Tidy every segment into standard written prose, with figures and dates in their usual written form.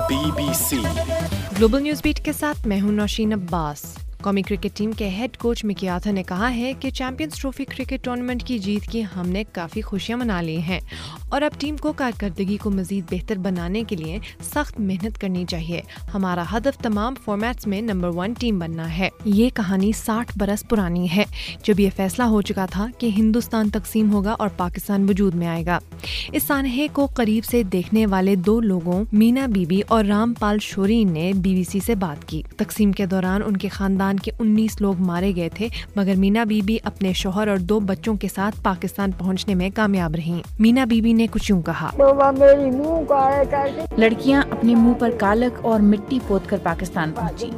BBC global news beat के साथ मैं हूं नौशीन अब्बास। कौमी क्रिकेट टीम के हेड कोच मिकी आर्थर ने कहा है कि चैंपियंस ट्रॉफी क्रिकेट टूर्नामेंट की जीत की हमने काफ़ी खुशियां मना ली हैं और अब टीम को कारकर्दगी को मज़ीद बेहतर बनाने के लिए सख्त मेहनत करनी चाहिए। हमारा हदफ तमाम फॉर्मेट्स में नंबर 1 टीम बनना है। ये कहानी 60 बरस पुरानी है जब ये फैसला हो चुका था कि हिंदुस्तान तकसीम होगा और पाकिस्तान वजूद में आएगा। इस सानहे को करीब से देखने वाले 2 लोगों मीना बीबी और रामपाल शोरीन ने BBC से बात की। तकसीम के दौरान उनके खानदान के 19 लोग मारे गए थे, मगर मीना बीबी अपने शौहर और 2 बच्चों के साथ पाकिस्तान पहुंचने में कामयाब रहीं। मीना बीबी ने कुछ यूं कहा, लड़कियां अपने मुंह पर कालक और मिट्टी पोतकर पाकिस्तान पहुंची।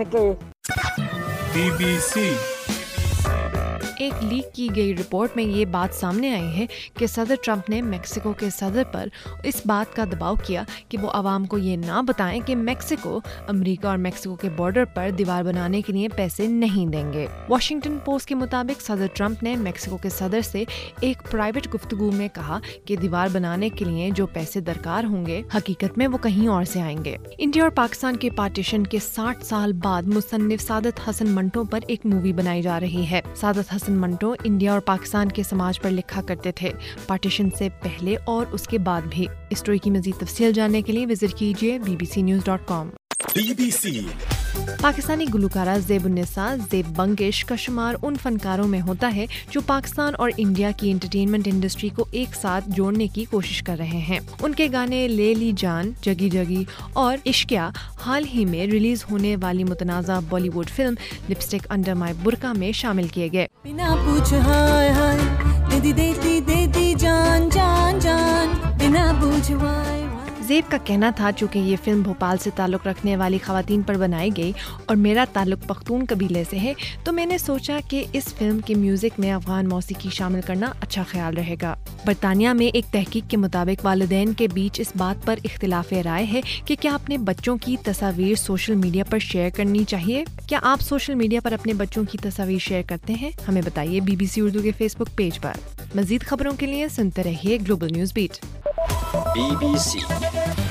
BBC एक लीक की गई रिपोर्ट में ये बात सामने आई है कि सदर ट्रंप ने मेक्सिको के सदर पर इस बात का दबाव किया कि वो आवाम को ये ना बताएं कि मेक्सिको अमेरिका और मेक्सिको के बॉर्डर पर दीवार बनाने के लिए पैसे नहीं देंगे। वॉशिंगटन पोस्ट के मुताबिक सदर ट्रंप ने मेक्सिको के सदर से एक प्राइवेट गुफ्तगू में कहा कि दीवार बनाने के लिए जो पैसे दरकार होंगे हकीकत में वो कहीं और से आएंगे। इंडिया और पाकिस्तान के पार्टीशन के 60 साल बाद मुसन्निफ सादत हसन मंटो पर एक मूवी बनाई जा रही है। सादत हसन मंटो इंडिया और पाकिस्तान के समाज पर लिखा करते थे, पार्टीशन से पहले और उसके बाद भी। इस स्टोरी की मज़ीद तफसील जानने के लिए विजिट कीजिए bbcnews.com। BBC पाकिस्तानी गुलकारा ज़ेब-उन-निसा ज़ेब बंगिश का शुमार उन फनकारों में होता है जो पाकिस्तान और इंडिया की एंटरटेनमेंट इंडस्ट्री को एक साथ जोड़ने की कोशिश कर रहे हैं। उनके गाने ले ली जान, जगी जगी और इश्किया हाल ही में रिलीज होने वाली मुतनाज़ा Bollywood film lipstick under my Burkha में शामिल किए गए। बिना पूछे हाय हाय देती जान जान जान बिना पूछे हाय। ज़ेब का कहना था चूँकि ये फिल्म भोपाल से ताल्लुक़ रखने वाली ख़वातीन पर बनाई गई और मेरा ताल्लुक़ पख्तून कबीले से है, तो मैंने सोचा कि इस फिल्म के म्यूज़िक में अफ़गान मौसीकी शामिल करना अच्छा ख्याल रहेगा। बरतानिया में एक तहकीक के मुताबिक वालिदैन के बीच इस बात पर इख्तिलाफ राय है कि क्या अपने बच्चों की तस्वीर सोशल मीडिया पर शेयर करनी चाहिए। क्या आप सोशल मीडिया पर अपने बच्चों की तस्वीर शेयर करते हैं? हमें बताइए BBC उर्दू के फेसबुक पेज पर। मज़ीद खबरों के लिए सुनते रहिए ग्लोबल न्यूज़ बीट। BBC